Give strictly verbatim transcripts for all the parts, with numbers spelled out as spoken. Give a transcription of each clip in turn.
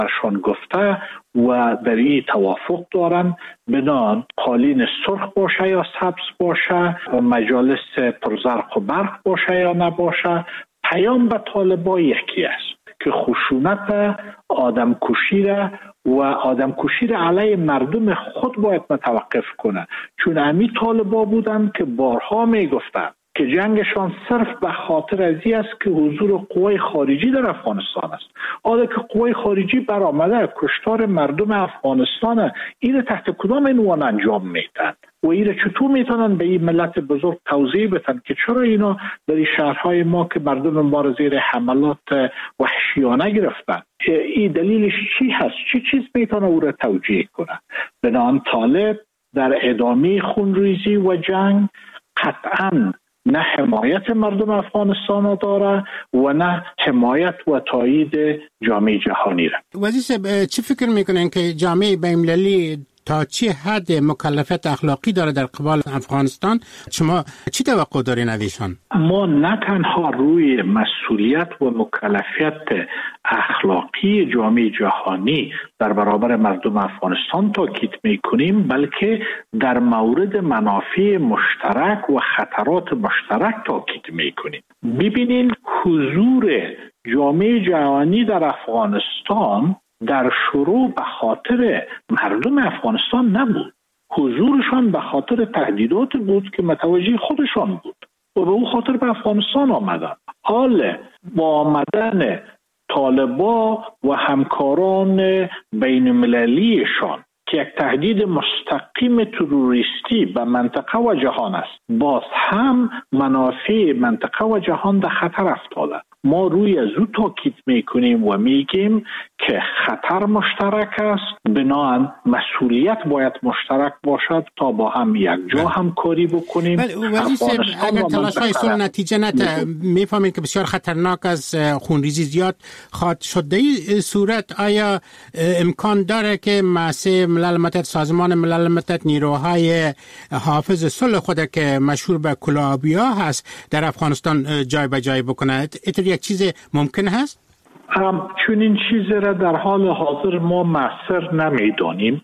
برشان گفته و در این توافق دارن بنان قالین سرخ باشه یا سبز باشه، مجالس پرزرق و برق باشه یا نباشه، پیام به طالبان یکی است که خشونت آدم کشی را و آدم کشی را علیه مردم خود باید متوقف کنه، چون امی طالبان بودن که بارها می گفتن که جنگشان صرف به خاطر ازی است که حضور قوای خارجی در افغانستان است. حالا که قوای خارجی برآمده کشتار مردم افغانستان، این تحت کدام عنوان انجام میدن و این چطور میتونن به این ملت بزرگ توضیح بدن که چرا اینا در این شهرهای ما که مردم ما را زیر حملات وحشیانه گرفتن، این دلیلش چی هست؟ چی چیز میتونه او را توجیه کنه؟ بنابراین طالب در ادامه خونریزی و جنگ قطعاً نه حمایت مردم افغانستان داره و نه حمایت و تایید جامعه جهانی را. وزیر صاحب چی فکر میکنین که جامعه بین‌المللی تا چه حد مکلفیت اخلاقی داره در قبال افغانستان؟ شما چی توقع دارین از ایشان؟ ما نه تنها روی مسئولیت و مکلفیت اخلاقی جامعه جهانی در برابر مردم افغانستان تاکید میکنیم، بلکه در مورد منافع مشترک و خطرات مشترک تاکید میکنیم. ببینین حضور جامعه جهانی در افغانستان در شروع به خاطر مردم افغانستان نبود، حضورشان به خاطر تهدیدات بود که متوجه خودشان بود و به اون خاطر به افغانستان آمدن. حال با آمدن طالبا و همکاران بین المللیشان که یک تهدید مستقیم تروریستی به منطقه و جهان است، باز هم منافع منطقه و جهان در خطر افتاده. ما روی از او تاکید میکنیم و میگیم که خطر مشترک است، بنابراین مسئولیت باید مشترک باشد تا با هم یک جا همکاری بکنیم. اگر تلاش های صلح نتیجه نده، میفهمید که بسیار خطرناک از خونریزی زیاد خواهد شد. در این صورت آیا امکان داره که مؤسسه ملل متحد، سازمان ملل متحد، نیروهای حافظ صلح خود که مشهور به کلابیا هست در افغانستان جای به جای بکنه؟ یک چیز ممکن هست؟ چون این چیز را در حال حاضر ما مؤثر نمیدانیم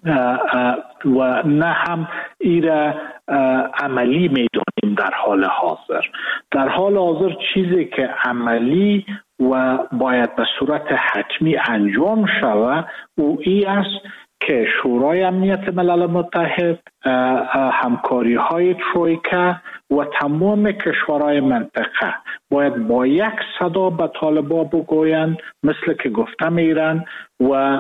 و نه هم ایره عملی میدانیم. در حال حاضر در حال حاضر چیزی که عملی و باید به صورت حتمی انجام شود او ای است که شورای امنیت ملل متحد، همکاری های ترویکا و تمام کشورهای منطقه باید با یک صدا به طالبان بگویند، مثل که گفتم ایران، و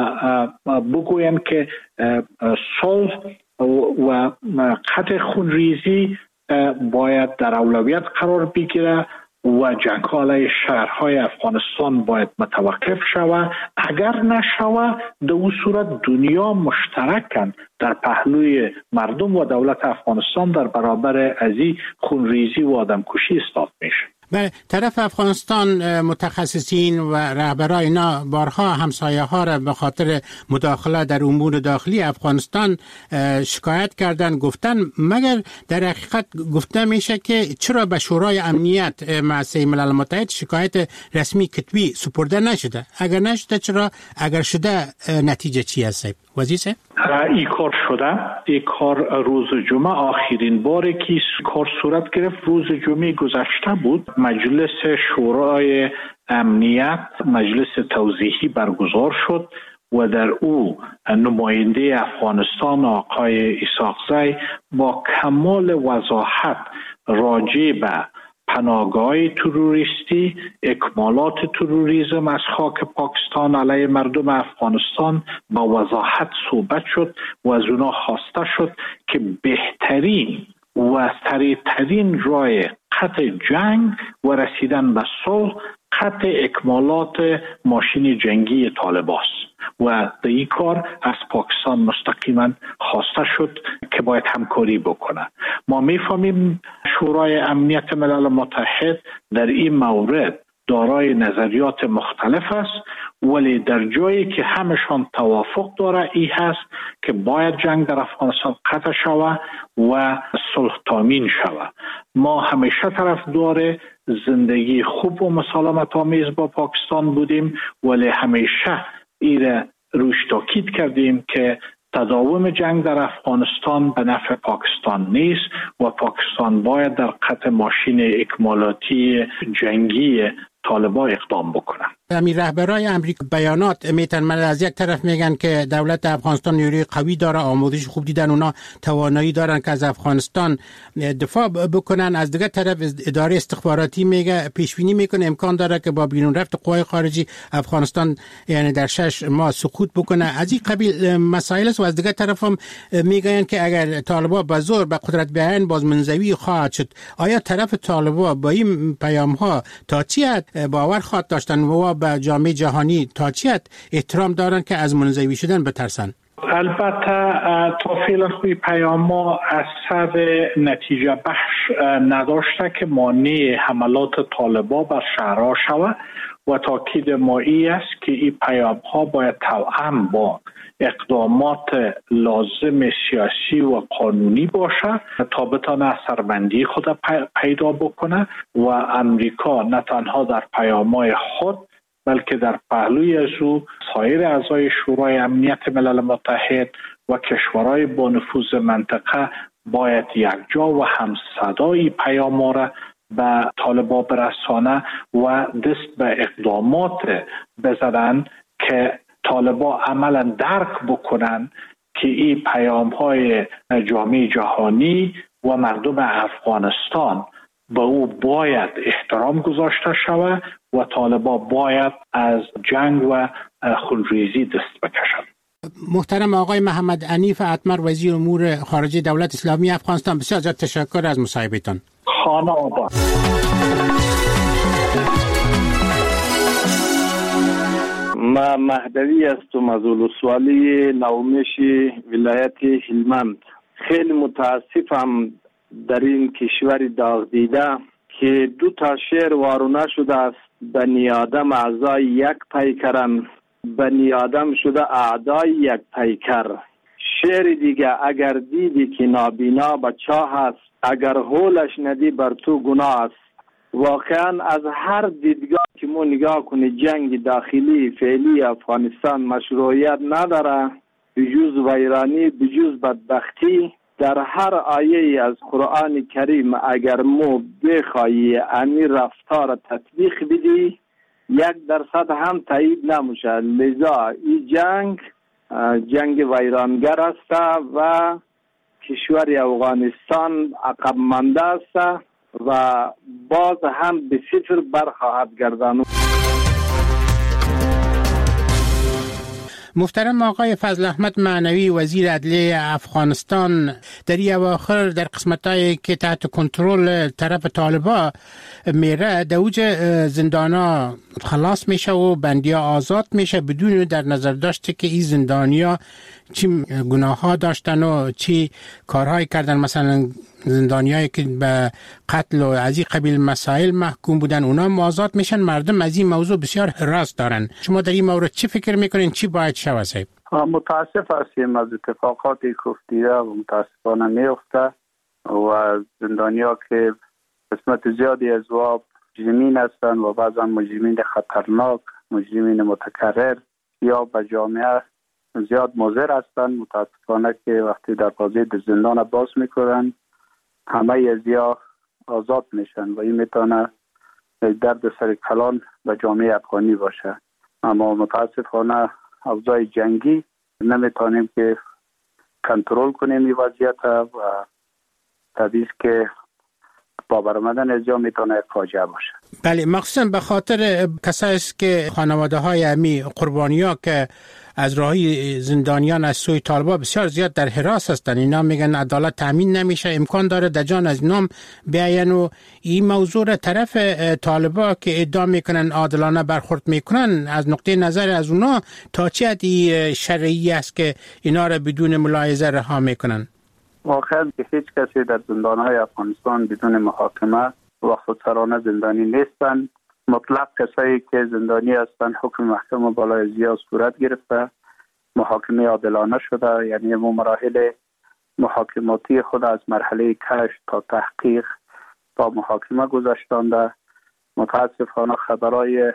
بگویند که صلح و قطع خونریزی باید در اولویت قرار بگیره و جنگ علیه شهرهای افغانستان باید متوقف شود. اگر نشود در اون صورت دنیا مشترکاً در پهلوی مردم و دولت افغانستان در برابر ازی خونریزی و آدمکشی استاد میشه. بله، طرف افغانستان متخصصین و رهبرای اینا بارها همسایه ها را به خاطر مداخله در امور داخلی افغانستان شکایت کردن، گفتن، مگر در حقیقت گفته میشه که چرا به شورای امنیت مؤسسه ملل متحد شکایت رسمی کتبی سپرده نشده؟ اگر نشده چرا؟ اگر شده نتیجه چی هست؟ وزیر صاحب این کار شده. این کار روز جمعه آخرین باری که کار صورت گرفت روز جمعه گذشته بود. مجلس شورای امنیت مجلس توضیحی برگزار شد و در او نماینده افغانستان آقای اسحاقزی با کمال وضاحت راجع به پناهگاه تروریستی، اکمالات تروریسم از خاک پاکستان علیه مردم افغانستان با وضاحت صحبت شد و از اونا خواسته شد که بهترین و سریعترین راه قطع جنگ و رسیدن به صلح قطع اکمالات ماشین جنگی طالباست و در این کار از پاکستان مستقیما خواسته شد که باید همکاری بکنه. ما میفهمیم شورای امنیت ملل متحد در این مورد دارای نظریات مختلف است، ولی در جایی که همشان توافق داره ای هست که باید جنگ در افغانستان قطع شود و صلح تامین شود. ما همیشه طرفدار زندگی خوب و مسالمت آمیز با پاکستان بودیم، ولی همیشه ایره روش تاکید کردیم که تداوم جنگ در افغانستان به نفع پاکستان نیست و پاکستان باید در قطع ماشین اکمالاتی جنگی طالبان اقدام بکنن. امیر رهبرای امریکا بیانات میتن از یک طرف میگن که دولت افغانستان نیروی قوی داره، آموزش خوب دیدن، اونا توانایی دارن که از افغانستان دفاع بکنن. از دیگر طرف اداره استخباراتی میگه پیش بینی میکنه امکان داره که با بیرون رفت قوای خارجی افغانستان یعنی در شش ماه سقوط بکنه. از این قبیل مسائل است و از دیگر طرف هم میگن که اگر طالبان به زور به قدرت بیاین باز منزوی خواهد شد. آیا طرف طالبان با این پیام ها تا چی حد باور خواهد داشتن و به جامعه جهانی تا چی حد احترام دارن که از منزوی شدن بترسن؟ البته تا فعلا خوی پیام ها اثر نتیجه بخش نداشته که مانع حملات طالبان بر شهرها شود و تاکید ما ای است که این پیام ها باید توأم با اقدامات لازم سیاسی و قانونی باشه تا بتانه اثربندی خود پیدا بکنه و امریکا نه تنها در پیام‌های خود بلکه در پهلوی از او سایر اعضای شورای امنیت ملل متحد و کشورهای با نفوذ منطقه باید یکجا و همصدای پیام‌ها را به طالبان برسانه و دست به اقدامات بزنن که طالبان عملا درک بکنن که این پیام‌های جامعه جهانی و مردم افغانستان به او باید احترام گذاشته شود و طالبان باید از جنگ و خونریزی دست بکشند. محترم آقای محمد عنیف اتمر وزیر امور خارجه دولت اسلامی افغانستان، بسیار زیاد تشکر از مصاحبهتان. خانه آباد. ما مهدوی هستم از ولسوالی نومیش ولایت هلمند. خیلی متاسفم در این کشور داغ دیده که دو تا شعر وارونه شده است: بنی آدم اعضای یک پیکرن، بنی آدم شده اعدای یک پیکر. شعر دیگه: اگر دیدی که نابینا به چاه است، اگر هولش ندی بر تو گناه است. واقعا از هر دیدگاه که ما نگاه کنی جنگ داخلی فعلی افغانستان مشروعیت نداره، بجز ویرانی، بجز بدبختی. در هر آیه از قرآن کریم اگر مو بخوایی امی رفتار تطبیق بدی، یک درصد هم تایید نمیشه. لذا این جنگ جنگ ویرانگر است و کشور افغانستان عقب مانده است و باز هم به صفر برخواهد گرداند. محترم آقای فضل احمد معنوی وزیر عدلیه افغانستان، در این اواخر در قسمتایی که تحت کنترل طرف طالبان میره دوج زندانا خلاص میشه و بندیا آزاد میشه بدون در نظر داشته که این زندانیا چی گناه ها داشتن و چی کارهایی کردن. مثلا زندانیایی که به قتل و از این قبیل مسائل محکوم بودن اونا آزاد میشن. مردم از این موضوع بسیار هراس دارن. شما در این مورد چی فکر میکنین؟ چی باید شود صاحب؟ متاسف هستیم از اتفاقاتی که افتیده و متاسفانه میفته و زندانیا که قسمت زیادی از واب مجرمین هستند و بعضا مجرمین خطرناک، مجرمین متکرر یا به جامعه زیاد مضر هستند. متاسفانه که وقتی دروازه زندان باز میکنن همه از یا آزاد میشن و این میتونه درد سر کلان به جامعه افغانی باشه. اما متاسفانه اوضاع جنگی نمیتونیم که کنترل کنیم این وضعیت و طبیعی که با برآمدن از جا میتونه فاجعه باشه. بله، مخصوصا به خاطر کسایی است که خانواده های امی قربانی‌ها که از راهی زندانیان از سوی طالبان بسیار زیاد در حراس هستند. اینا میگن عدالت تامین نمیشه، امکان داره دجان از نام بیاین و این موضوع را طرف طالبان که ادعا میکنن عادلانه برخورد میکنن از نقطه نظر از اونا تا چه حد شرعی است که اینا را بدون ملاحظه رها میکنن؟ واقعا که هیچ کسی در زندانهای افغانستان بدون محاکمه و خودسرانه زندانی نیستند. مطلق کسایی که زندانی هستند حکم محکمه بالای زیاد صورت گرفته، محاکمه عادلانه شده، یعنی ما مراحل محاکماتی خود از مرحله کشف تا تحقیق تا محاکمه گذاشتانده. متاسفانه خبرای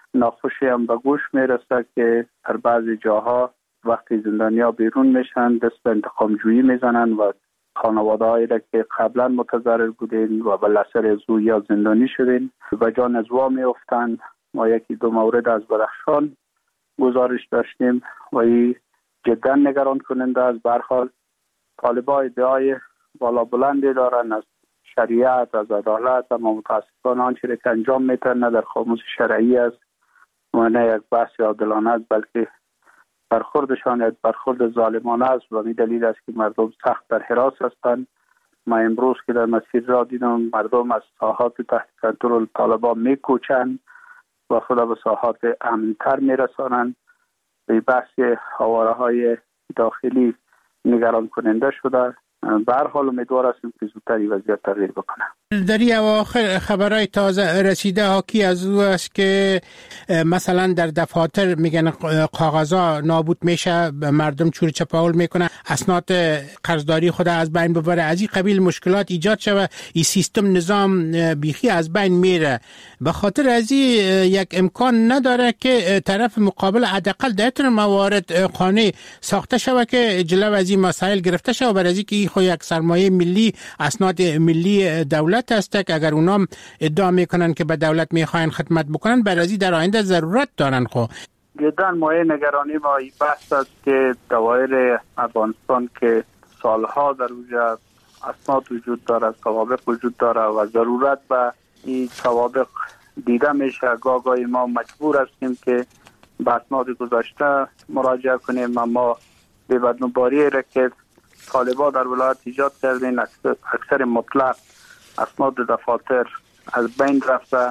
ناخوشی هم به گوش میرسه که در بعضی جاها وقتی زندانیا بیرون میشن دست به انتقام جویی میزنن و خانواده هایی را که قبلا متضرر بودین و به لسر زو یا زندانی شدین و جان از وا میافتن. ما یکی دو مورد از بدخشان گزارش داشتیم و این جدا نگران کننده است. به هر حال طالبان ادعای بالا بلندی دارن از شریعت، از عدالت، اما متاسفانه آنچه که انجام میتن نه در قاموس شرعی است و نه یک بحث عادلانه است، بلکه برخوردشان یک برخورد ظالمانه است و این دلیل است که مردم سخت در هراس هستند. ما امروز که در مسیر را دیدم مردم از ساحات تحت کنترل طالبان میکوچند و خود به ساحات امن‌تر میرسانند. به بحث حواره های داخلی نگران کننده شده. به هر حال امیدوار هستیم که زودتر وضعیت تغییر بکنه. در این اواخر خبرهای تازه رسیده حاکی از او است که مثلا در دفاتر میگن کاغذها نابود میشه، مردم چور چپاول میکنه، اسناد قرضداری خود از بین ببره، از این قبیل مشکلات ایجاد شده، این سیستم نظام بیخی از بین میره. به خاطر از این یک امکان نداره که طرف مقابل حداقل در این موارد قانع ساخته شده که جلو از این مسائل گرفته شده، برای اینکه این خو یک سرمایه ملی، اسناد ملی دولت است که اگر اونام ادعا میکنن که به دولت میخواین خدمت بکنن برای در آینده ضرورت دارن. خو جدا مایه نگرانی ما این بحث است که دوایر افغانستان که سالها در اونجا اسناد وجود داره، سوابق وجود داره و ضرورت به این سوابق دیده میشه. گاهی ما مجبور هستیم که به اسناد گذشته مراجعه کنیم، اما به بدنباری را که طالبان در ولایت ایجاد کردین اکثر, اکثر مطلق اسناد دفاتر از بین رفته،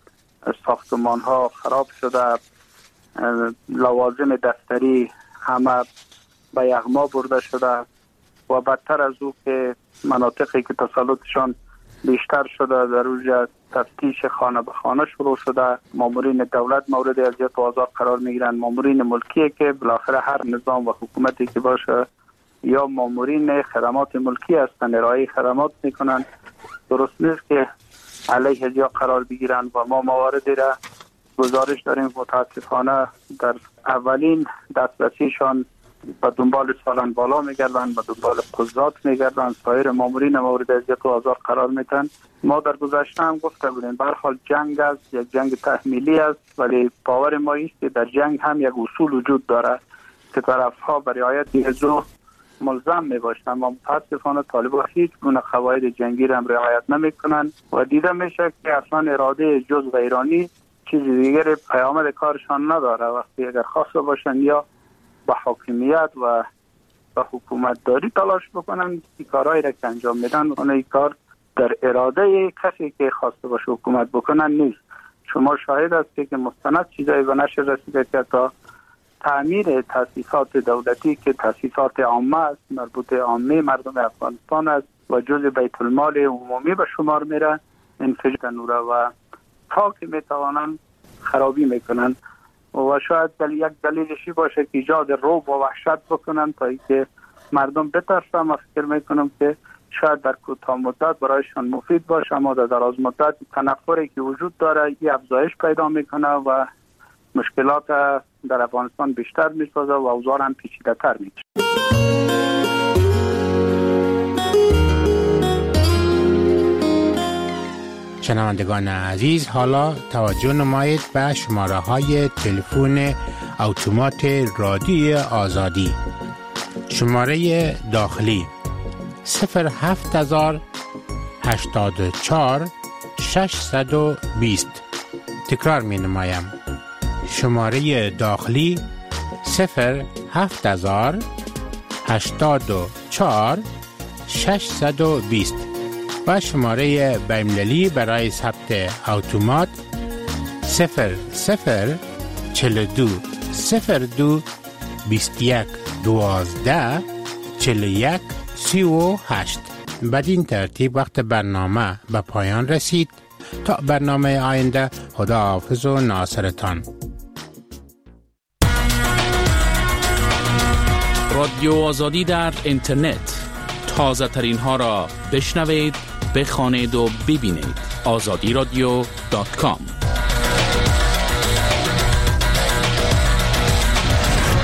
ساختمان ها خراب شده، لوازم دفتری همه به یغما برده شده و بدتر از او که مناطقی که تسلطشان بیشتر شده در اونجا تفتیش خانه به خانه شروع شده. مامورین دولت مورد اذیت و آزار قرار میگیرند. مامورین ملکی که بالاخره هر نظام و حکومتی که باشه یا مامورین خدمات ملکی هستند، ارائه خدمات میکنن، درست نیست که علیه یا قرار بگیرن و ما مواردی را گزارش داریم متاسفانه در اولین دسترسیشان به دنبال سالن بالا میگردن، به دنبال قضات میگردن، سایر مامورین مورد اذیت و آزار قرار میتن. ما در گذشته هم گفته بودیم به هر حال جنگ است، یک جنگ تحمیلی است، ولی باور ما است که در جنگ هم یک اصول وجود داره که طرفها بر رعایت موضوع ملزم می باشند، اما متاسفانه طالبان هیچ گونه قواعد جنگی را رعایت نمی کنند و دیده میشه که اصلا اراده جزء ایرانی چیز دیگر پیامد کارشان نداره. وقتی اگر خواسته باشن یا با حاکمیت و با حکومت داری تلاش بکنن، این کارهایی را که انجام میدن اون این کار در اراده کسی که خواسته باشه حکومت بکنن نیست. شما شاهد هستید که مستند چیزایی به نشر رسیده که تا تعمیر تاسیسات دولتی که تاسیسات عامه است، مربوط عامه مردم افغانستان است و جزء بیت المال عمومی به شمار میره، انفجار نوره و تا که میتوانند خرابی میکنن و شاید دل یک دلیلشی باشه که ایجاد رعب و وحشت بکنن تا اینکه مردم بترسن. من فکر میکنم که شاید در کوتاه مدت برایشان مفید باشه، اما در دراز مدت تنفری که وجود داره این افزایش پیدا میکنه و مشکلات در افغانستان بیشتر میسازه و اوضاع هم پیچیده تر میشه. شنوندگان عزیز، حالا توجه نمایید به شماره های تلفن اتومات رادیوی آزادی. شماره داخلی صفر هفت هزار هشتاد و چهار ششصد و بیست. تکرار می نمایم. شماره داخلی صفر هفت هزار هشتاد و چهار ششصد و بیست و شماره بین‌المللی برای ثبت اتومات صفر صفر چهل و دو صفر دو بیست و یک دوازده چهل و یک سی و هشت. بدین ترتیب وقت برنامه به پایان رسید. تا برنامه آینده، خدا حافظ و ناصرتان. رادیو آزادی در اینترنت، تازه ترین ها را بشنوید، بخوانید و ببینید. آزادی رادیو دات کام